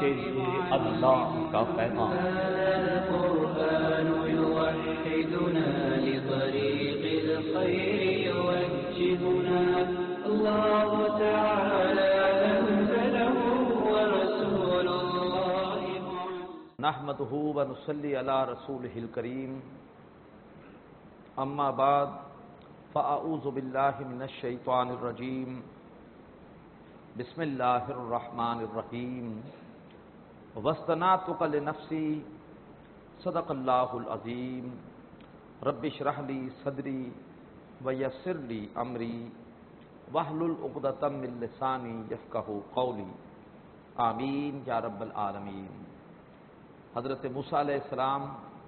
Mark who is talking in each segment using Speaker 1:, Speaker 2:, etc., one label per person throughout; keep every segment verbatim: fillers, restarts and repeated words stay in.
Speaker 1: یہ اللہ کا پیغام۔
Speaker 2: القرآن يوحدنا لطريق الخير يوجهنا الله تعالى أنزله ورسول الله
Speaker 1: نحمده ونصلي على رسوله الكريم اما بعد فاعوذ باللہ من الشیطان الرجیم بسم اللہ الرحمن الرحیم واصطنعتک لنفسی صدق اللہ العظیم رب اشرح لی صدری ویسر لی امری واحلل عقدۃ من لسانی یفقہوا قولی آمین یا رب العالمین۔ حضرت موسیٰ علیہ السلام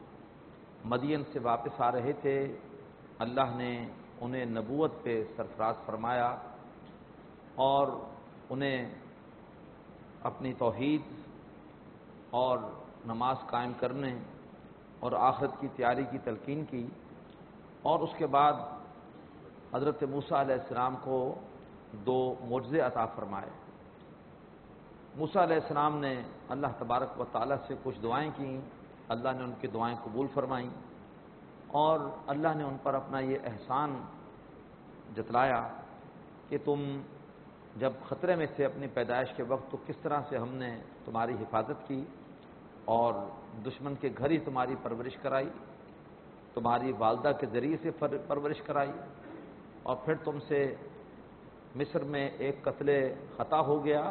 Speaker 1: مدین سے واپس آ رہے تھے، اللہ نے انہیں نبوت پہ سرفراز فرمایا اور انہیں اپنی توحید اور نماز قائم کرنے اور آخرت کی تیاری کی تلقین کی، اور اس کے بعد حضرت موسیٰ علیہ السلام کو دو معجزے عطا فرمائے۔ موسیٰ علیہ السلام نے اللہ تبارک و تعالیٰ سے کچھ دعائیں کیں، اللہ نے ان کی دعائیں قبول فرمائیں اور اللہ نے ان پر اپنا یہ احسان جتلایا کہ تم جب خطرے میں تھے اپنی پیدائش کے وقت تو کس طرح سے ہم نے تمہاری حفاظت کی اور دشمن کے گھر ہی تمہاری پرورش کرائی، تمہاری والدہ کے ذریعے سے پرورش کرائی، اور پھر تم سے مصر میں ایک قتل خطا ہو گیا،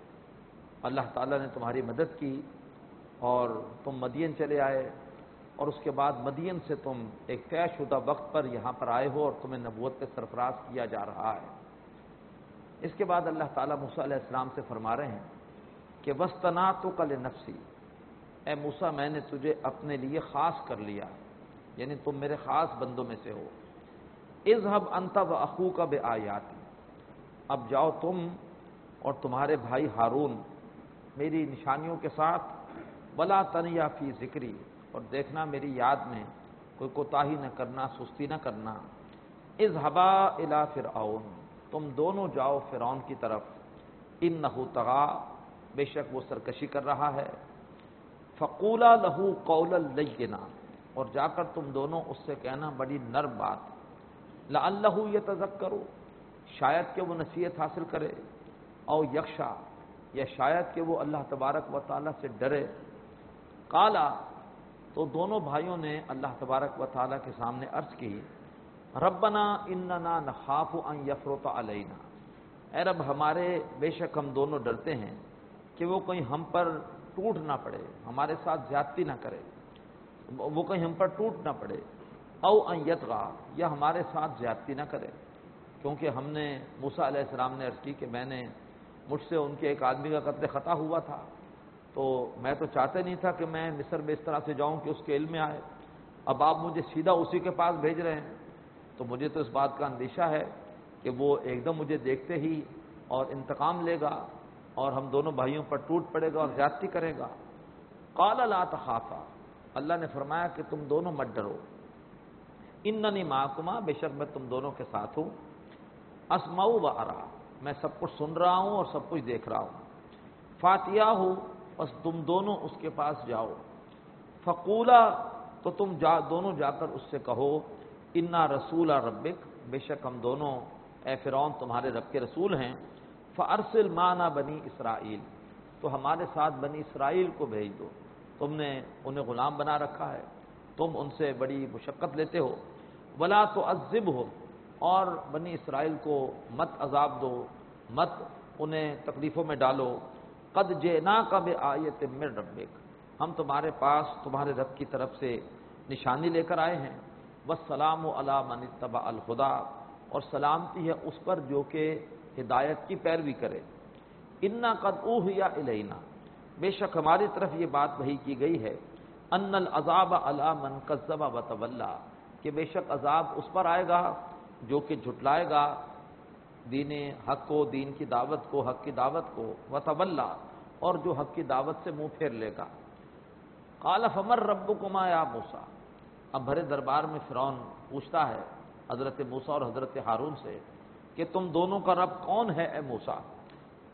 Speaker 1: اللہ تعالیٰ نے تمہاری مدد کی اور تم مدین چلے آئے، اور اس کے بعد مدین سے تم ایک طے شدہ وقت پر یہاں پر آئے ہو اور تمہیں نبوت پہ سرفراز کیا جا رہا ہے۔ اس کے بعد اللہ تعالیٰ موسیٰ علیہ السلام سے فرما رہے ہیں کہ وَاصْطَنَعْتُکَ لِنَفْسِی، اے موسیٰ میں نے تجھے اپنے لیے خاص کر لیا، یعنی تم میرے خاص بندوں میں سے ہو۔ اذهب انت واخوک بآیاتی، اب جاؤ تم اور تمہارے بھائی ہارون میری نشانیوں کے ساتھ، ولا تنیا فی ذکری، اور دیکھنا میری یاد میں کوئی کوتاہی نہ کرنا، سستی نہ کرنا۔ اذهبا الی فرعون، تم دونوں جاؤ فرعون کی طرف، انہ طغی، بے شک وہ سرکشی کر رہا ہے، فقولا لہ قولا لینا، اور جا کر تم دونوں اس سے کہنا بڑی نرم بات، لعلہ یتذکر، شاید کہ وہ نصیحت حاصل کرے، او یخشا، یا شاید کہ وہ اللہ تبارک و تعالیٰ سے ڈرے۔ قالا، تو دونوں بھائیوں نے اللہ تبارک و تعالیٰ کے سامنے عرض کی، ربنا اننا نخاف ان یفرط علینا، اے رب ہمارے بے شک ہم دونوں ڈرتے ہیں کہ وہ کہیں ہم پر ٹوٹ نہ پڑے، ہمارے ساتھ زیادتی نہ کرے، وہ کہیں ہم پر ٹوٹ نہ پڑے، او ان یطغی، یا ہمارے ساتھ زیادتی نہ کرے، کیونکہ ہم نے موسیٰ علیہ السلام نے عرض کی کہ میں نے مجھ سے ان کے ایک آدمی کا قتل خطا ہوا تھا، تو میں تو چاہتے نہیں تھا کہ میں مصر میں اس طرح سے جاؤں کہ اس کے علم میں آئے، اب آپ مجھے سیدھا اسی کے پاس بھیج رہے ہیں، تو مجھے تو اس بات کا اندیشہ ہے کہ وہ ایک دم مجھے دیکھتے ہی اور انتقام لے گا اور ہم دونوں بھائیوں پر ٹوٹ پڑے گا اور زیادتی کرے گا۔ قال لا تخافا، اللہ نے فرمایا کہ تم دونوں مت ڈرو، اننی معکما، بے شک میں تم دونوں کے ساتھ ہوں، اسمع و ارا، میں سب کچھ سن رہا ہوں اور سب کچھ دیکھ رہا ہوں۔ فاتیاہ، بس تم دونوں اس کے پاس جاؤ، فقولا، تو تم جا دونوں جا کر اس سے کہو، انا رسول ربک، بے شک ہم دونوں اے فرعون تمہارے رب کے رسول ہیں، فارسل معنا بنی اسرائیل، تو ہمارے ساتھ بنی اسرائیل کو بھیج دو، تم نے انہیں غلام بنا رکھا ہے، تم ان سے بڑی مشقت لیتے ہو، ولا تعذبہم، اور بنی اسرائیل کو مت عذاب دو، مت انہیں تکلیفوں میں ڈالو، قد جئناک بآیۃ من ربک، ہم تمہارے پاس تمہارے رب کی طرف سے نشانی لے کر آئے ہیں، والسلام علی من اتبع الہدی، اور سلامتی ہے اس پر جو کہ ہدایت کی پیروی کرے، انا قد اوحی الینا، بے شک ہماری طرف یہ بات وحی کی گئی ہے، ان العذاب علی من کذب وتولی، کہ بے شک عذاب اس پر آئے گا جو کہ جھٹلائے گا دین حق کو، دین کی دعوت کو، حق کی دعوت کو، وتولی، اور جو حق کی دعوت سے منہ پھیر لے گا۔ قال فمن ربکما یا موسیٰ، اب بھرے دربار میں فرعون پوچھتا ہے حضرت موسیٰ اور حضرت ہارون سے کہ تم دونوں کا رب کون ہے اے موسیٰ؟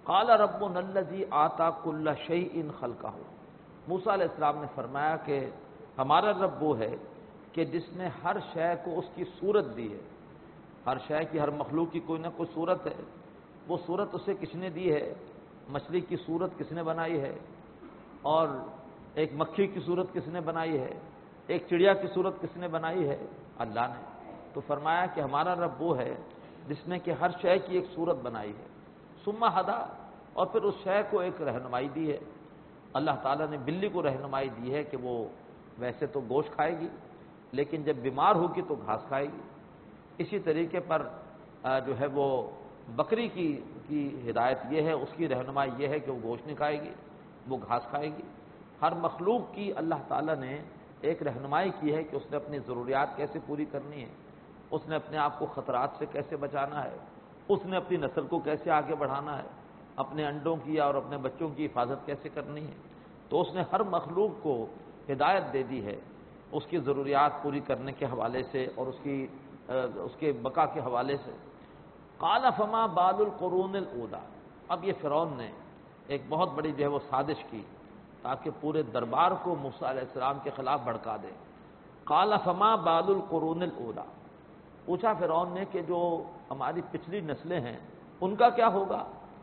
Speaker 1: قال ربنا الذی آتی کل شیء خلقہ، موسیٰ علیہ السلام نے فرمایا کہ ہمارا رب وہ ہے کہ جس نے ہر شے کو اس کی صورت دی ہے. ہر شے کی، ہر مخلوق کی کوئی نہ کوئی صورت ہے. وہ صورت اسے کس نے دی ہے؟ مچھلی کی صورت کس نے بنائی ہے؟ اور ایک مکھی کی صورت کس نے بنائی ہے؟ ایک چڑیا کی صورت کس نے بنائی ہے؟ اللہ نے. تو فرمایا کہ ہمارا رب وہ ہے جس نے کہ ہر شے کی ایک صورت بنائی ہے. ثم ہدا، اور پھر اس شے کو ایک رہنمائی دی ہے. اللہ تعالیٰ نے بلی کو رہنمائی دی ہے کہ وہ ویسے تو گوشت کھائے گی لیکن جب بیمار ہوگی تو گھاس کھائے گی. اسی طریقے پر جو ہے وہ بکری کی کی ہدایت یہ ہے، اس کی رہنمائی یہ ہے کہ وہ گوشت نہیں کھائے گی، وہ گھاس کھائے گی. ہر مخلوق کی اللہ تعالیٰ نے ایک رہنمائی کی ہے کہ اس نے اپنی ضروریات کیسے پوری کرنی ہے، اس نے اپنے آپ کو خطرات سے کیسے بچانا ہے، اس نے اپنی نسل کو کیسے آگے بڑھانا ہے، اپنے انڈوں کی اور اپنے بچوں کی حفاظت کیسے کرنی ہے. تو اس نے ہر مخلوق کو ہدایت دے دی ہے اس کی ضروریات پوری کرنے کے حوالے سے اور اس کی اس کے بقا کے حوالے سے. قال فما بال القرون الاولی، اب یہ فرعون نے ایک بہت بڑی جو ہے وہ سازش کی تاکہ پورے دربار کو موسیٰ علیہ السلام کے خلاف بھڑکا دے. قال فما بال القرون الاولی، پوچھا فرعون نے کہ جو ہماری پچھلی نسلیں ہیں ان کا کیا ہوگا؟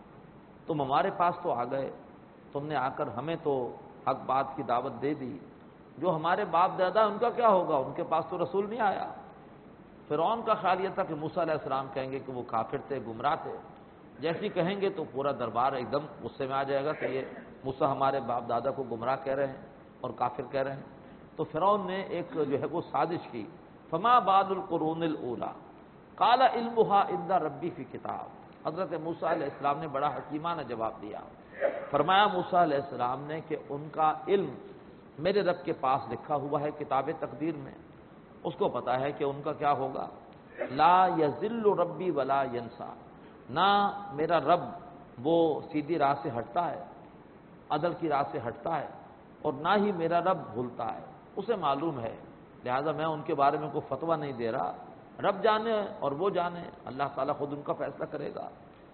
Speaker 1: تم ہمارے پاس تو آ گئے، تم نے آ کر ہمیں تو حق بات کی دعوت دے دی، جو ہمارے باپ دادا ان کا کیا ہوگا؟ ان کے پاس تو رسول نہیں آیا. فرعون کا خیال یہ تھا کہ موسیٰ علیہ السلام کہیں گے کہ وہ کافر تھے، گمراہ تھے. جیسے کہیں گے تو پورا دربار ایک دم غصے میں آ جائے گا کہ یہ موسیٰ ہمارے باپ دادا کو گمراہ کہہ رہے ہیں اور کافر کہہ رہے ہیں. تو فرعون نے ایک جو ہے وہ سازش کی. فما بال القرون الاولی قال علمها عند ربی فی کتاب. حضرت موسیٰ علیہ السلام نے بڑا حکیمانہ جواب دیا. فرمایا موسیٰ علیہ السلام نے کہ ان کا علم میرے رب کے پاس لکھا ہوا ہے کتاب تقدیر میں، اس کو پتا ہے کہ ان کا کیا ہوگا. لا یضل ربی ولا ینسا، نہ میرا رب وہ سیدھی راہ سے ہٹتا ہے، عدل کی راہ سے ہٹتا ہے، اور نہ ہی میرا رب بھولتا ہے. اسے معلوم ہے، لہذا میں ان کے بارے میں کوئی فتویٰ نہیں دے رہا. رب جانے اور وہ جانے، اللہ تعالیٰ خود ان کا فیصلہ کرے گا.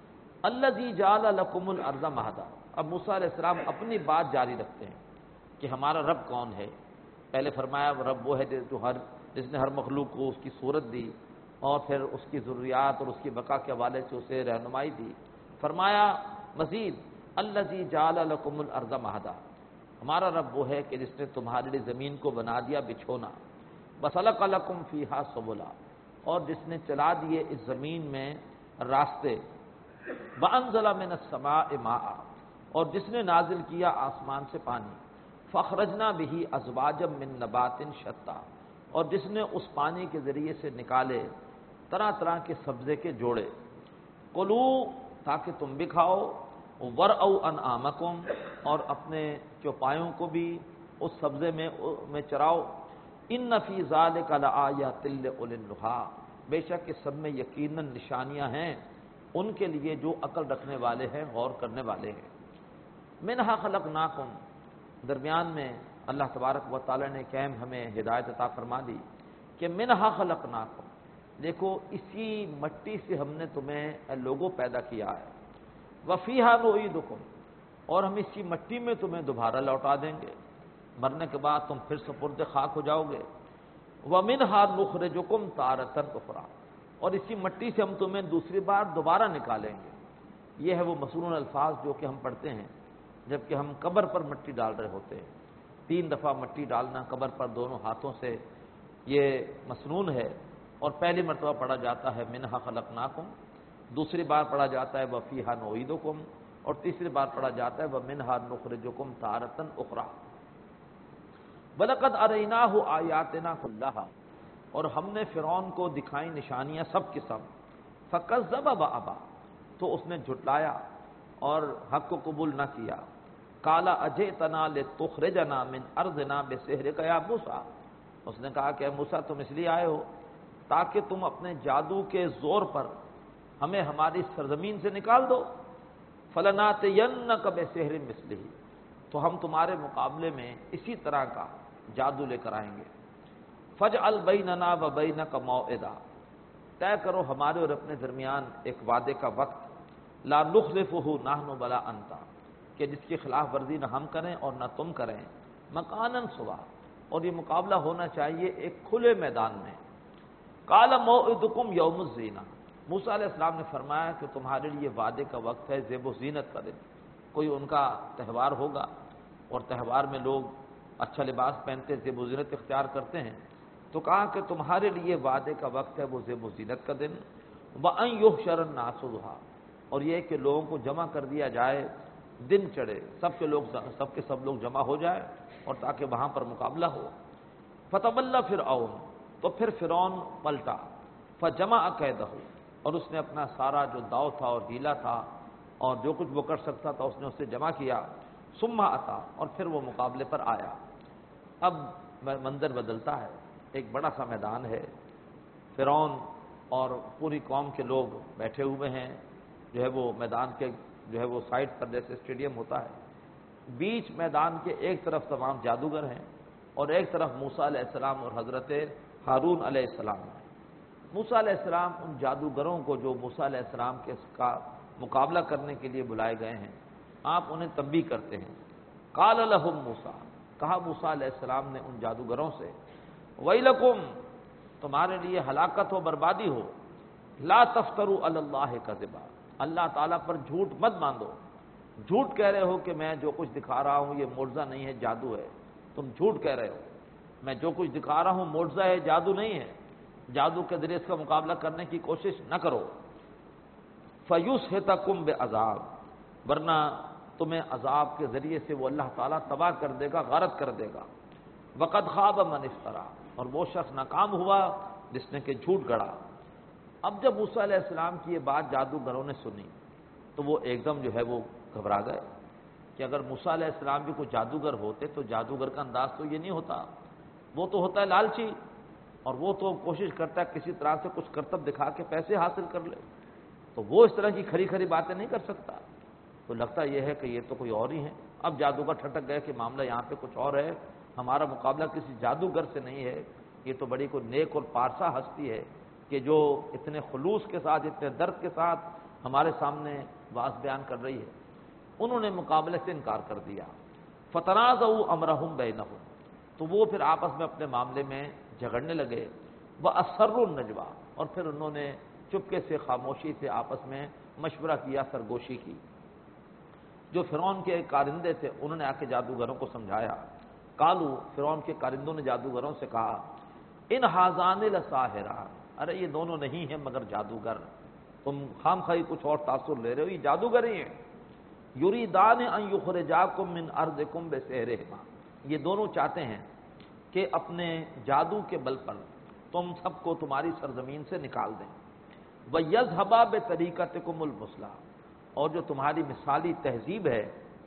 Speaker 1: الذی جعل لکم الارض مہدا، اب موسیٰ علیہ السلام اپنی بات جاری رکھتے ہیں کہ ہمارا رب کون ہے. پہلے فرمایا رب وہ ہے جو ہر جس نے ہر مخلوق کو اس کی صورت دی اور پھر اس کی ضروریات اور اس کی بقا کے حوالے سے اسے رہنمائی دی. فرمایا مزید الذی جعل لکم الارض مہدا، ہمارا رب وہ ہے کہ جس نے تمہارے لیے زمین کو بنا دیا بچھونا. وسلک لکم فیہا سبلا، اور جس نے چلا دیے اس زمین میں راستے. وانزل من السماء ماء، اور جس نے نازل کیا آسمان سے پانی. فاخرجنا به ازواجا من نبات شتى، اور جس نے اس پانی کے ذریعے سے نکالے طرح طرح کے سبزے کے جوڑے. کلو، تاکہ تم بھی کھاؤ. ورعوا انعامکم، اور اپنے چوپایوں کو بھی اس سبزے میں میں چراؤ. ان فی ذلک لآیات لأولی النہی، بے شک اس سب میں یقیناً نشانیاں ہیں ان کے لیے جو عقل رکھنے والے ہیں، غور کرنے والے ہیں. منہا خلقناکم، درمیان میں اللہ تبارک و تعالی نے قیم ہمیں ہدایت عطا فرما دی کہ منہا خلقناکم، دیکھو اسی مٹی سے ہم نے تمہیں اے لوگوں پیدا کیا ہے. وفیہا نعیدکم، اور ہم اسی مٹی میں تمہیں دوبارہ لوٹا دیں گے، مرنے کے بعد تم پھر سپرد خاک ہو جاؤ گے. ومنہا نخرجکم تارۃ اخری، اور اسی مٹی سے ہم تمہیں دوسری بار دوبارہ نکالیں گے. یہ ہے وہ مسنون الفاظ جو کہ ہم پڑھتے ہیں جبکہ ہم قبر پر مٹی ڈال رہے ہوتے ہیں. تین دفعہ مٹی ڈالنا قبر پر دونوں ہاتھوں سے یہ مسنون ہے، اور پہلی مرتبہ پڑھا جاتا ہے منہا خلقناکم، دوسری بار پڑھا جاتا ہے وفیہا نعیدکم، اور تیسری بار پڑھا جاتا ہے ومنہا نخرجکم تارۃ اخری. وَلَقَدْ أَرَيْنَاهُ آیَاتِنَا كُلَّهَا، اور ہم نے فرعون کو دکھائی نشانیاں سب کی سب. فَكَذَّبَ وَأَبَى، تو اس نے جھٹلایا اور حق کو قبول نہ کیا. قَالَ أَجِئْتَنَا لِتُخْرِجَنَا مِنْ أَرْضِنَا بِسِحْرِكَ يَا موسیٰ، اس نے کہا کہ اے موسیٰ تم اس لیے آئے ہو تاکہ تم اپنے جادو کے زور پر ہمیں ہماری سرزمین سے نکال دو. فَلَنَأْتِيَنَّكَ بِسِحْرٍ مِثْلِهِ، تو ہم تمہارے مقابلے میں اسی طرح کا جادو لے کر آئیں گے. فَاجْعَلْ بَيْنَنَا وَبَيْنَكَ مَوْعِدًا، طے کرو ہمارے اور اپنے درمیان ایک وعدے کا وقت. لا نخلفہ نحن ولا انت، کہ جس کی خلاف ورزی نہ ہم کریں اور نہ تم کریں، مکانن سوا، اور یہ مقابلہ ہونا چاہیے ایک کھلے میدان میں۔ قال موعدکم یوم الزینہ، موسیٰ علیہ السلام نے فرمایا کہ تمہارے لیے وعدے کا وقت ہے زیب و زینت کا دن، کوئی ان کا تہوار ہوگا اور تہوار میں لوگ اچھا لباس پہنتے زیب و زینت اختیار کرتے ہیں، تو کہا کہ تمہارے لیے وعدے کا وقت ہے وہ زیب و زینت کا دن، وَأَن يُحْشَرَ النَّاسُ ضُحًى، اور یہ کہ لوگوں کو جمع کر دیا جائے، دن چڑھے، سب کے لوگ سب کے سب لوگ جمع ہو جائے اور تاکہ وہاں پر مقابلہ ہو۔ فَتَوَلَّى فِرْعَوْنُ، تو پھر فرعون پلٹا، فَجَمَعَ كَيْدَهُ، اور اس نے اپنا سارا جو داؤ تھا اور ہیلا تھا اور جو کچھ وہ کر سکتا تھا اس نے اسے جمع کیا، ثم اتا، اور پھر وہ مقابلے پر آیا۔ اب منظر بدلتا ہے، ایک بڑا سا میدان ہے، فرعون اور پوری قوم کے لوگ بیٹھے ہوئے ہیں، جو ہے وہ میدان کے جو ہے وہ سائڈ پر جیسے اسٹیڈیم ہوتا ہے، بیچ میدان کے ایک طرف تمام جادوگر ہیں اور ایک طرف موسیٰ علیہ السلام اور حضرت ہارون علیہ السلام ہیں۔ موسیٰ علیہ السلام ان جادوگروں کو جو موسیٰ علیہ السلام کے کا مقابلہ کرنے کے لیے بلائے گئے ہیں، آپ انہیں تنبیہ کرتے ہیں۔ قال لهم موسیٰ، کہا موسیٰ علیہ السلام نے ان جادوگروں سے، ویلکم، تمہارے لیے ہلاکت ہو، بربادی ہو، لا تفتروا علی اللہ کذبا، اللہ تعالیٰ پر جھوٹ مت باندھو، جھوٹ کہہ رہے ہو کہ میں جو کچھ دکھا رہا ہوں یہ معجزہ نہیں ہے، جادو ہے، تم جھوٹ کہہ رہے ہو، میں جو کچھ دکھا رہا ہوں معجزہ ہے، جادو نہیں ہے، جادو کے ذریعے اس کا مقابلہ کرنے کی کوشش نہ کرو۔ فَيُسْحِتَكُمْ بِعَذَابٍ، ورنہ تمہیں عذاب کے ذریعے سے وہ اللہ تعالیٰ تباہ کر دے گا، غارت کر دے گا۔ وَقَدْ خَابَ مَنِ افْتَرَىٰ، اور وہ شخص ناکام ہوا جس نے کہ جھوٹ گڑا۔ اب جب موسیٰ علیہ السلام کی یہ بات جادوگروں نے سنی تو وہ ایک دم جو ہے وہ گھبرا گئے کہ اگر موسیٰ علیہ السلام بھی کوئی جادوگر ہوتے تو جادوگر کا انداز تو یہ نہیں ہوتا، وہ تو ہوتا ہے لالچی، اور وہ تو کوشش کرتا ہے کسی طرح سے کچھ کرتب دکھا کے پیسے حاصل کر لے، تو وہ اس طرح کی کھری کھری باتیں نہیں کر سکتا۔ تو لگتا یہ ہے کہ یہ تو کوئی اور ہی ہے۔ اب جادوگر ٹھٹک گئے کہ معاملہ یہاں پہ کچھ اور ہے، ہمارا مقابلہ کسی جادوگر سے نہیں ہے، یہ تو بڑی کوئی نیک اور پارسا ہستی ہے کہ جو اتنے خلوص کے ساتھ، اتنے درد کے ساتھ ہمارے سامنے واز بیان کر رہی ہے۔ انہوں نے مقابلے سے انکار کر دیا۔ فتنازعوا امرهم بینہم، تو وہ پھر آپس میں اپنے معاملے میں جھگڑنے لگے۔ واسروا النجوى، اور پھر انہوں نے چپکے سے، خاموشی سے آپس میں مشورہ کیا، سرگوشی کی۔ جو فرعون کے کارندے تھے انہوں نے آ کے جادوگروں کو سمجھایا۔ قالو، فرعون کے کارندوں نے جادوگروں سے کہا، ان ھذان لساحران، ارے یہ دونوں نہیں ہیں مگر جادوگر، تم خام خواہی کچھ اور تاثر لے رہے ہو، یہ جادوگر ہی ہیں۔ یریدان ان یخرجاکم من ارضکم بسحرہما، یہ دونوں چاہتے ہیں کہ اپنے جادو کے بل پر تم سب کو تمہاری سرزمین سے نکال دیں۔ وَيَذْهَبَا بِطَرِيقَتِكُمُ الْمُثْلَىٰ، اور جو تمہاری مثالی تہذیب ہے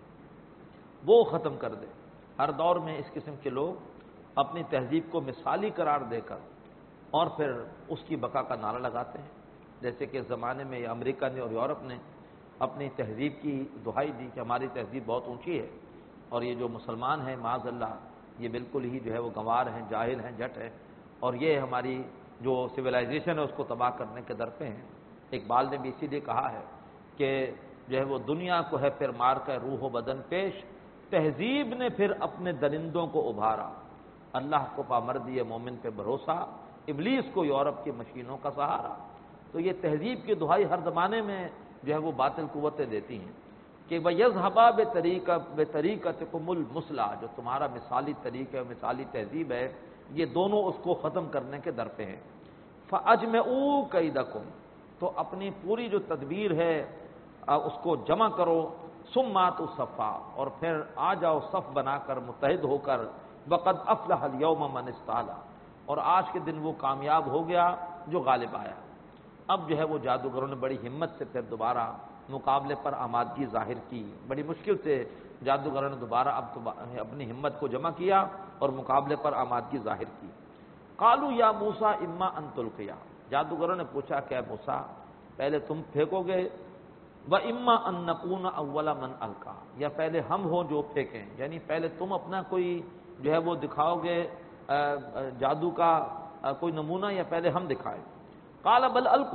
Speaker 1: وہ ختم کر دے۔ ہر دور میں اس قسم کے لوگ اپنی تہذیب کو مثالی قرار دے کر اور پھر اس کی بقا کا نعرہ لگاتے ہیں، جیسے کہ زمانے میں امریکہ نے اور یورپ نے اپنی تہذیب کی دہائی دی کہ ہماری تہذیب بہت اونچی ہے، اور یہ جو مسلمان ہیں معاذ اللہ یہ بالکل ہی جو ہے وہ گنوار ہیں، جاہل ہیں، جٹ ہیں، اور یہ ہماری جو سویلائزیشن ہے اس کو تباہ کرنے کے در پہ ہیں۔ اقبال نے بھی اسی لیے کہا ہے کہ جو ہے وہ دنیا کو ہے پھر مار کر روح و بدن پیش، تہذیب نے پھر اپنے درندوں کو ابھارا، اللہ کو پامردی مومن پہ بھروسہ، ابلیس کو یورپ کی مشینوں کا سہارا۔ تو یہ تہذیب کی دہائی ہر زمانے میں جو ہے وہ باطل قوتیں دیتی ہیں کہ وَيَذْهَبَا بِطَرِيقَتِكُمُ الْمُثْلَىٰ، جو تمہارا مثالی طریقہ ہے، مثالی تہذیب ہے، یہ دونوں اس کو ختم کرنے کے در پہ ہیں۔ فَأَجْمِعُوا كَيْدَكُمْ، تو اپنی پوری جو تدبیر ہے اس کو جمع کرو، ثُمَّ آتُوا صَفًّا، اور پھر آ جاؤ صف بنا کر، متحد ہو کر، وَقَدْ أَفْلَحَ الْيَوْمَ مَنِ اسْتَعْلَىٰ، اور آج کے دن وہ کامیاب ہو گیا جو غالب آیا۔ اب جو ہے وہ جادوگروں نے بڑی ہمت سے پھر دوبارہ مقابلے پر آمادگی ظاہر کی، بڑی مشکل سے جادوگروں نے دوبارہ اب اپنی ہمت کو جمع کیا اور مقابلے پر آمادگی ظاہر کی۔ قالوا یا موسیٰ اما ان تلقیا، جادوگروں نے پوچھا کہ اے موسیٰ پہلے تم پھینکو گے، و اما ان نکون اول من القا، یا پہلے ہم ہوں جو پھینکیں، یعنی پہلے تم اپنا کوئی جو ہے وہ دکھاؤ گے جادو کا کوئی نمونہ، یا پہلے ہم دکھائیں۔ قال بل القوا،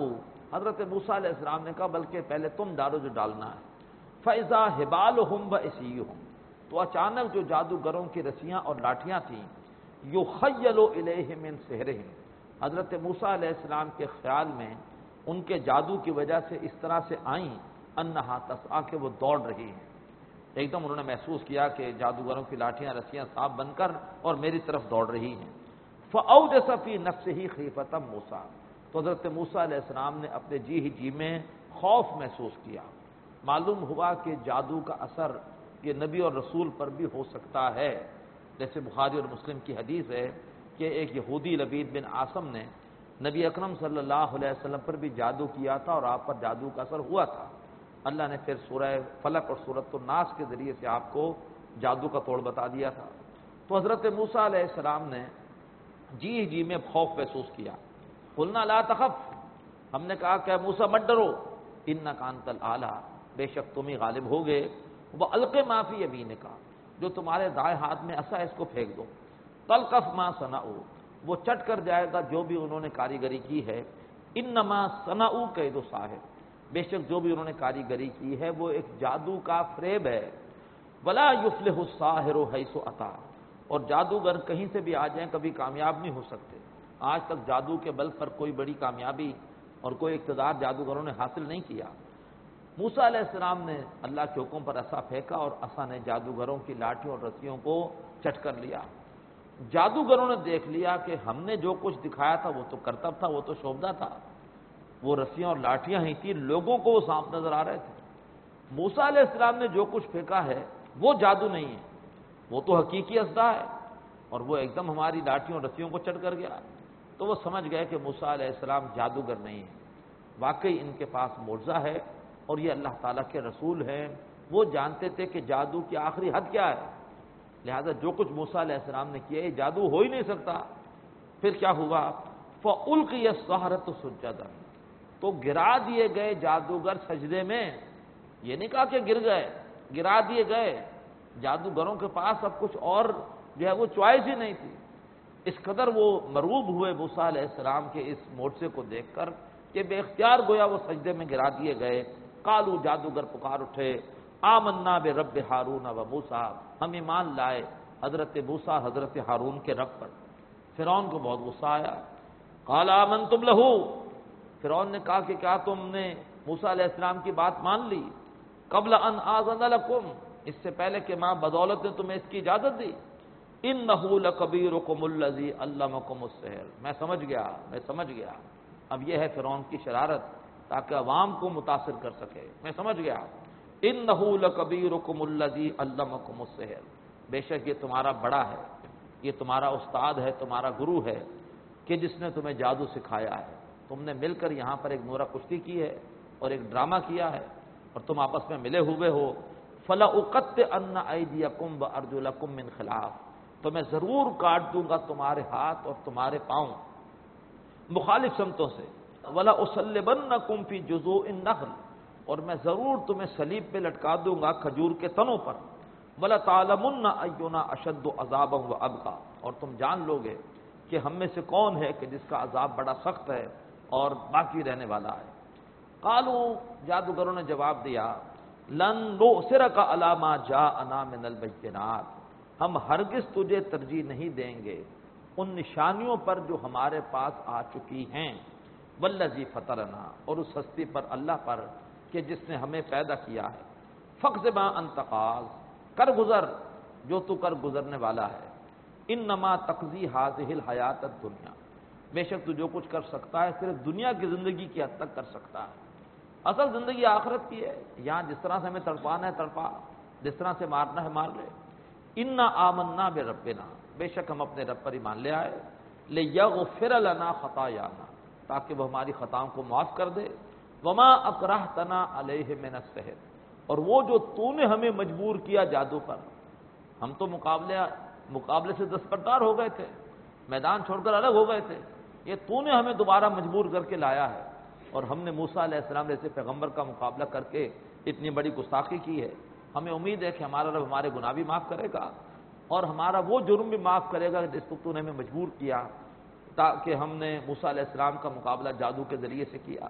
Speaker 1: حضرت موسیٰ علیہ السلام نے کہا بلکہ پہلے تم ڈالو جو ڈالنا ہے۔ فَإِذَا حِبَالُهُمْ وَعِصِيُّهُمْ، تو اچانک جو جادوگروں کی رسیاں اور لاٹھیاں تھیں، یُخَيَّلُ إِلَيْهِ مِنْ سِحْرِهِمْ، حضرت موسیٰ علیہ السلام کے خیال میں ان کے جادو کی وجہ سے اس طرح سے آئیں انہا تسعیٰ کہ وہ دوڑ رہی ہیں۔ ایک دم انہوں نے محسوس کیا کہ جادوگروں کی لاٹھیاں رسیاں سانپ بن کر اور میری طرف دوڑ رہی ہیں۔ فَأَوْجَسَ فِي نَفْسِهِ خِیفَةً موسیٰ، تو حضرت موسیٰ علیہ السلام نے اپنے جی ہی جی میں خوف محسوس کیا۔ معلوم ہوا کہ جادو کا اثر یہ نبی اور رسول پر بھی ہو سکتا ہے، جیسے بخاری اور مسلم کی حدیث ہے کہ ایک یہودی لبید بن عاصم نے نبی اکرم صلی اللہ علیہ وسلم پر بھی جادو کیا تھا اور آپ پر جادو کا اثر ہوا تھا۔ اللہ نے پھر سورہ فلق اور سورۃ الناس کے ذریعے سے آپ کو جادو کا توڑ بتا دیا تھا۔ تو حضرت موسیٰ علیہ السلام نے جی جی میں خوف محسوس کیا۔ قلنا لا تخف، ہم نے کہا کہ موسیٰ مت ڈرو، انک انت الاعلی، بے شک تم ہی غالب ہوگے۔ وَأَلْقِ مَا فِي یمینک، جو تمہارے دائیں ہاتھ میں عصا ہے اس کو پھینک دو۔ تلقف ما صنعوا، وہ چٹ کر جائے گا جو بھی انہوں نے کاریگری کی ہے۔ انما صنعوا کید ساحر، بے شک جو بھی انہوں نے کاریگری کی ہے وہ ایک جادو کا فریب ہے۔ ولا یفلح الساحر حیث اتی، اور جادوگر کہیں سے بھی آ جائیں کبھی کامیاب نہیں ہو سکتے۔ آج تک جادو کے بل پر کوئی بڑی کامیابی اور کوئی اقتدار جادوگروں نے حاصل نہیں کیا۔ موسیٰ علیہ السلام نے اللہ کے حکم پر عصا پھینکا اور عصا نے جادوگروں کی لاٹھیوں اور رسیوں کو چٹ کر لیا۔ جادوگروں نے دیکھ لیا کہ ہم نے جو کچھ دکھایا تھا وہ تو کرتب تھا، وہ تو شوبدہ تھا، وہ رسیاں اور لاٹھیاں ہی تھیں، لوگوں کو وہ سانپ نظر آ رہے تھے۔ موسیٰ علیہ السلام نے جو کچھ پھینکا ہے وہ جادو نہیں ہے، وہ تو حقیقی اسلحہ ہے، اور وہ ایک دم ہماری لاٹھیوں اور رسیوں کو چٹ کر گیا۔ تو وہ سمجھ گئے کہ موسیٰ علیہ السلام جادوگر نہیں ہیں، واقعی ان کے پاس معجزہ ہے اور یہ اللہ تعالیٰ کے رسول ہیں۔ وہ جانتے تھے کہ جادو کی آخری حد کیا ہے، لہذا جو کچھ موسیٰ علیہ السلام نے کیا یہ جادو ہو ہی نہیں سکتا۔ پھر کیا ہوا؟ فَأُلْقِيَ السَّحَرَةُ سُجَّدًا، تو گرا دیے گئے جادوگر سجدے میں۔ یہ نہیں کہا کہ گر گئے، گرا دیے گئے۔ جادوگروں کے پاس اب کچھ اور جو ہے وہ چوائس ہی نہیں تھی، اس قدر وہ مرعوب ہوئے موسیٰ علیہ السلام کے اس معجزے کو دیکھ کر کہ بے اختیار گویا وہ سجدے میں گرا دیے گئے۔ قالوا، جادوگر پکار اٹھے، آمنا برب ہارون و موسیٰ، ہم ایمان لائے حضرت موسیٰ حضرت ہارون کے رب پر۔ فرعون کو بہت غصہ آیا۔ قال آمنتم لہ، فرعون نے کہا کہ کیا تم نے موسیٰ علیہ السلام کی بات مان لی؟ قبل ان آذن لکم، اس سے پہلے کہ ماں بدولت نے تمہیں اس کی اجازت دی۔ انہ لکبیرکم الذی علمکم السحر، میں سمجھ گیا میں سمجھ گیا اب یہ ہے فرعون کی شرارت تاکہ عوام کو متاثر کر سکے، میں سمجھ گیا۔ انہ لکبیرکم الذی علمکم السحر، بے شک یہ تمہارا بڑا ہے، یہ تمہارا استاد ہے، تمہارا گرو ہے کہ جس نے تمہیں جادو سکھایا ہے۔ تم نے مل کر یہاں پر ایک نورہ کشتی کی ہے اور ایک ڈرامہ کیا ہے اور تم آپس میں ملے ہوئے ہو۔ فَلَأُقَطِّعَنَّ أَيْدِيَكُمْ وَأَرْجُلَكُمْ مِنْ خِلَافٍ، تو میں ضرور کاٹ دوں گا تمہارے ہاتھ اور تمہارے پاؤں مخالف سمتوں سے۔ وَلَأُصَلِّبَنَّكُمْ فِي جُذُوعِ النَّخْلِ، اور میں ضرور تمہیں صلیب پہ لٹکا دوں گا کھجور کے تنوں پر۔ وَلَتَعْلَمُنَّ أَيُّنَا أَشَدُّ عَذَابًا وَأَبْقَىٰ، اور تم جان لو گے کہ ہم میں سے کون ہے کہ جس کا عذاب بڑا سخت ہے اور باقی رہنے والا ہے۔ قالوا، جادوگروں نے جواب دیا، لن نؤثرک علی ما جاءنا من البینات، ہم ہرگز تجھے ترجیح نہیں دیں گے ان نشانیوں پر جو ہمارے پاس آ چکی ہیں۔ والذی فطرنا، اور اس ہستی پر اللہ پر کہ جس نے ہمیں پیدا کیا ہے۔ فقض ما انت قاض، کر گزر جو تو کر گزرنے والا ہے۔ انما تقضی هذه الحیات الدنیا، بے شک تو جو کچھ کر سکتا ہے صرف دنیا کی زندگی کی حد تک کر سکتا ہے، اصل زندگی آخرت کی ہے۔ یہاں جس طرح سے ہمیں تڑپانا ہے تڑپا، جس طرح سے مارنا ہے مار لے۔ انا آمنا بربنا، بے شک ہم اپنے رب پر ایمان لے آئے۔ لیغفر لنا خطایانا، تاکہ وہ ہماری خطاؤں کو معاف کر دے۔ وما اکرہتنا علیہ من السحر، اور وہ جو تو نے ہمیں مجبور کیا جادو پر، ہم تو مقابلے مقابلے سے دستبردار ہو گئے تھے، میدان چھوڑ کر الگ ہو گئے تھے، یہ تو نے ہمیں دوبارہ مجبور کر کے لایا ہے، اور ہم نے موسیٰ علیہ السلام جیسے پیغمبر کا مقابلہ کر کے اتنی بڑی گستاخی کی ہے۔ ہمیں امید ہے کہ ہمارا رب ہمارے گناہ بھی معاف کرے گا اور ہمارا وہ جرم بھی معاف کرے گا جس کو تو نے ہمیں مجبور کیا تاکہ ہم نے موسیٰ علیہ السلام کا مقابلہ جادو کے ذریعے سے کیا۔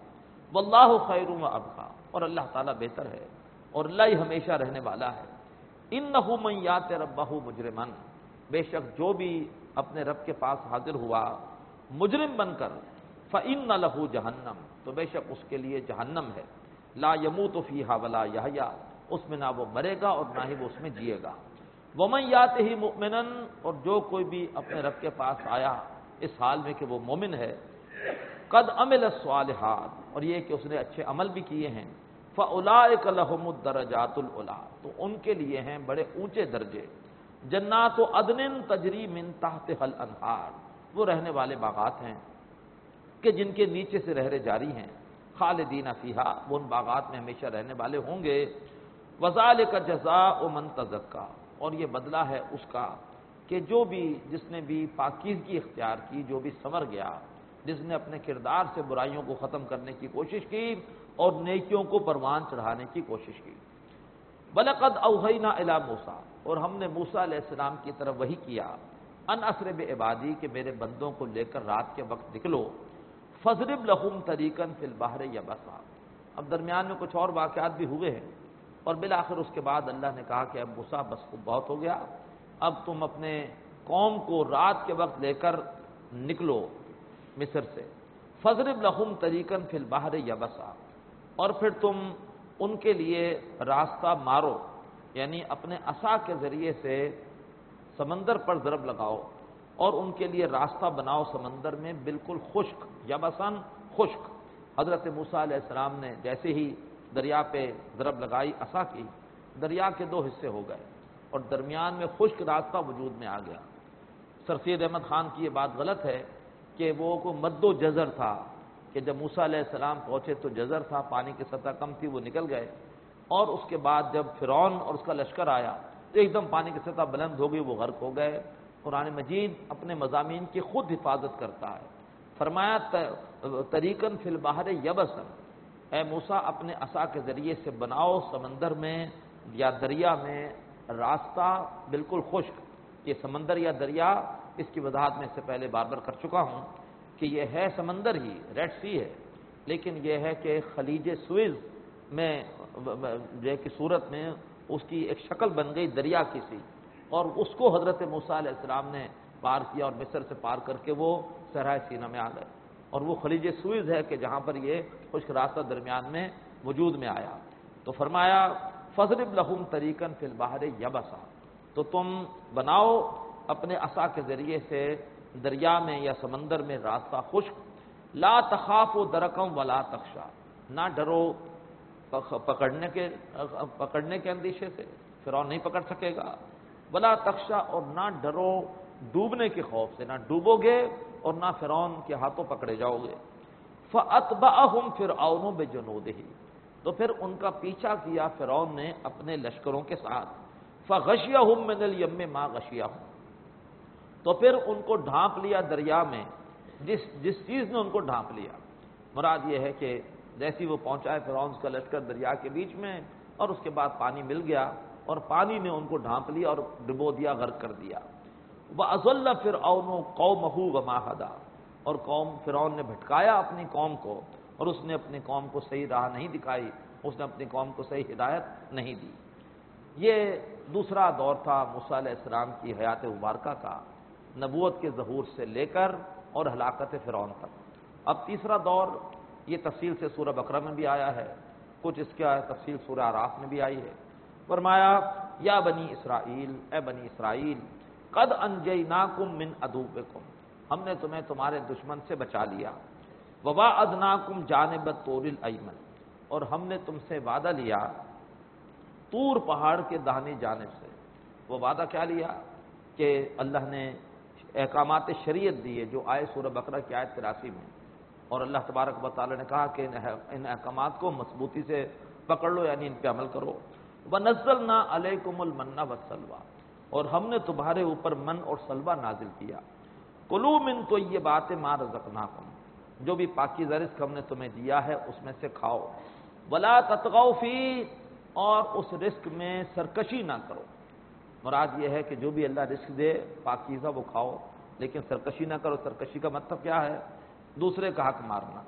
Speaker 1: واللہ خیر و ابقیٰ، اور اللہ تعالیٰ بہتر ہے اور اللہ ہی ہمیشہ رہنے والا ہے۔ انہ من یات ربہ مجرما، بے شک جو بھی اپنے رب کے پاس حاضر ہوا مجرم بن کر، فإن لہ جہنم، تو بے شک اس کے لیے جہنم ہے، لا یموت فیہا ولا یحیا، اس میں نہ وہ مرے گا اور نہ ہی وہ اس میں جیے گا۔ ومن یاتہ مؤمنا، اور جو کوئی بھی اپنے رب کے پاس آیا اس حال میں کہ وہ مومن ہے، قد عمل الصالحات، اور یہ کہ اس نے اچھے عمل بھی کیے ہیں، فاولئک لهم الدرجات العلی، تو ان کے لیے ہیں بڑے اونچے درجے، جنات عدن تجری من تحتها الانہار، وہ رہنے والے باغات ہیں کہ جن کے نیچے سے نہریں جاری ہیں، خالدین فیہا، وہ ان باغات میں ہمیشہ رہنے والے ہوں گے، وذالک جزاء من تزکا، اور یہ بدلہ ہے اس کا کہ جو بھی جس نے بھی پاکیزگی اختیار کی، جو بھی سنور گیا، جس نے اپنے کردار سے برائیوں کو ختم کرنے کی کوشش کی اور نیکیوں کو پروان چڑھانے کی کوشش کی۔ وَلَقَدْ أَوْحَيْنَا إِلَىٰ مُوسَىٰ، اور ہم نے موسیٰ علیہ السلام کی طرف وحی کیا، ان اسر بعبادی، کہ میرے بندوں کو لے کر رات کے وقت نکلو، فَاضْرِبْ لَهُمْ طَرِيقًا فِي الْبَحْرِ يَبَسًا، اب درمیان میں کچھ اور واقعات بھی ہوئے ہیں، اور بالآخر اس کے بعد اللہ نے کہا کہ اب موسیٰ بس بہت ہو گیا، اب تم اپنے قوم کو رات کے وقت لے کر نکلو مصر سے، فَاضْرِبْ لَهُمْ طَرِيقًا فِي الْبَحْرِ يَبَسًا، اور پھر تم ان کے لیے راستہ مارو، یعنی اپنے عصا کے ذریعے سے سمندر پر ضرب لگاؤ اور ان کے لیے راستہ بناؤ سمندر میں بالکل خشک، یبسن خشک۔ حضرت موسیٰ علیہ السلام نے جیسے ہی دریا پہ ضرب لگائی عصا کی، دریا کے دو حصے ہو گئے اور درمیان میں خشک راستہ وجود میں آ گیا۔ سر سید احمد خان کی یہ بات غلط ہے کہ وہ کو مد و جزر تھا، کہ جب موسیٰ علیہ السلام پہنچے تو جزر تھا، پانی کی سطح کم تھی، وہ نکل گئے، اور اس کے بعد جب فرعون اور اس کا لشکر آیا تو ایک دم پانی کی سطح بلند ہو گئی، وہ غرق ہو گئے۔ قرآن مجید اپنے مضامین کی خود حفاظت کرتا ہے، فرمایا طریقاً فی البحر یبسا، اے موسیٰ اپنے عصا کے ذریعے سے بناؤ سمندر میں یا دریا میں راستہ بالکل خشک۔ یہ سمندر یا دریا، اس کی وضاحت میں اس سے پہلے بار بار کر چکا ہوں کہ یہ ہے سمندر ہی، ریڈ سی ہے، لیکن یہ ہے کہ خلیج سوئز میں جو کی صورت میں اس کی ایک شکل بن گئی دریا کی سی، اور اس کو حضرت موسیٰ علیہ السلام نے پار کیا اور مصر سے پار کر کے وہ صحرائے سینا میں آ گئے، اور وہ خلیج سوئز ہے کہ جہاں پر یہ خشک راستہ درمیان میں وجود میں آیا۔ تو فرمایا فَاضْرِبْ لَهُمْ طَرِيقًا فِي الْبَحْرِ يَبَسًا، تو تم بناؤ اپنے عصا کے ذریعے سے دریا میں یا سمندر میں راستہ خشک، لا تخافوا درکا ولا تخشا، نہ ڈرو پکڑنے کے پکڑنے کے اندیشے سے، فرعون نہیں پکڑ سکے گا، ولا تخشا، اور نہ ڈرو ڈوبنے کے خوف سے، نہ ڈوبو گے اور نہ فرعون کے ہاتھوں پکڑے جاؤ گے۔ فَأَتْبَعَهُمْ فِرْعَوْنُ بِجُنُودِهِ، تو پھر ان کا پیچھا کیا فرعون نے اپنے لشکروں کے ساتھ، فَغَشِيَهُمْ مِنَ الْيَمِّ مَا غَشِيَهُمْ، تو پھر ان کو ڈھانپ لیا دریا میں جس جس چیز نے ان کو ڈھانپ لیا۔ مراد یہ ہے کہ جیسی وہ پہنچا ہے فرعون کا لشکر دریا کے بیچ میں، اور اس کے بعد پانی مل گیا اور پانی نے ان کو ڈھانپ لیا اور ڈبو دیا، غرق کر دیا۔ وَأَضَلَّ فِرْعَوْنُ قَوْمَهُ وَمَا هَدَىٰ، اور قوم فرعون نے بھٹکایا اپنی قوم کو، اور اس نے اپنی قوم کو صحیح راہ نہیں دکھائی، اس نے اپنی قوم کو صحیح ہدایت نہیں دی۔ یہ دوسرا دور تھا موسیٰ علیہ السلام کی حیات مبارکہ کا، نبوت کے ظہور سے لے کر اور ہلاکت فرعون تک۔ اب تیسرا دور، یہ تفصیل سے سورہ بقرہ میں بھی آیا ہے، کچھ اس کا تفصیل سورہ اعراف میں بھی آئی ہے۔ فرمایا یا بنی اسرائیل، اے بنی اسرائیل، قد انجیناکم من عدوکم، ہم نے تمہیں تمہارے دشمن سے بچا لیا، وواعدناکم جانب الطور الایمن، اور ہم نے تم سے وعدہ لیا طور پہاڑ کے داہنی جانب سے۔ وہ وعدہ کیا لیا کہ اللہ نے احکامات شریعت دیے جو آئے سورہ بقرہ کی آیت تراسی میں، اور اللہ تبارک و تعالی نے کہا کہ ان احکامات کو مضبوطی سے پکڑ لو، یعنی ان پہ عمل کرو۔ وَنَزَّلْنَا عَلَيْكُمُ الْمَنَّ وَالسَّلْوَىٰ، اور ہم نے تمہارے اوپر من اور سلوہ نازل کیا۔ کُلُوا مِن طَیِّبَاتِ مَا رَزَقْنَاکُم، جو بھی پاکیزہ رزق ہم نے تمہیں دیا ہے اس میں سے کھاؤ۔ وَلَا تَطْغَوْا فِیہ، اور اس رزق میں سرکشی نہ کرو۔ مراد یہ ہے کہ جو بھی اللہ رزق دے پاکیزہ وہ کھاؤ، لیکن سرکشی نہ کرو۔ سرکشی کا مطلب کیا ہے؟ دوسرے کا حق مارنا۔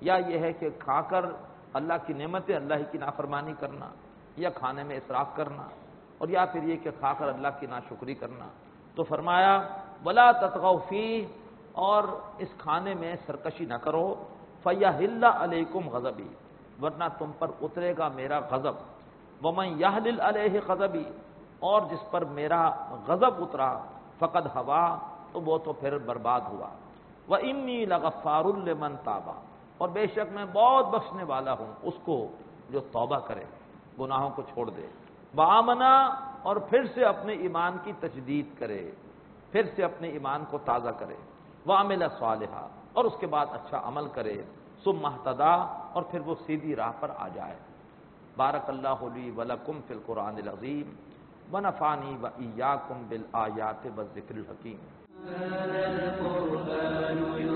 Speaker 1: یا یہ ہے کہ کھا کر اللہ کی نعمتیں اللہ ہی کی نافرمانی کرنا، یا کھانے میں اسراف کرنا، اور یا پھر یہ کہ کھا کر اللہ کی ناشکری کرنا۔ تو فرمایا ولا تطغوا فیہ، اور اس کھانے میں سرکشی نہ کرو، فیحل علیکم غضبی، ورنہ تم پر اترے گا میرا غضب، ومن یحلل علیہ غضبی، اور جس پر میرا غضب اترا فقد ہوا، تو وہ تو پھر برباد ہوا، وانی لغفار لمن تاب، اور بے شک میں بہت بخشنے والا ہوں اس کو جو توبہ کرے، گناہوں کو چھوڑ دے، وآمنا، اور پھر سے اپنے ایمان کی تجدید کرے، پھر سے اپنے ایمان کو تازہ کرے، وعمل صالحا، اور اس کے بعد اچھا عمل کرے، ثم اہتدی، اور پھر وہ سیدھی راہ پر آ جائے۔ بارک اللہ لی ولکم فی القرآن العظیم ونفعنی وإیاکم بالآیات والذکر الحکیم۔
Speaker 2: هذا القرآن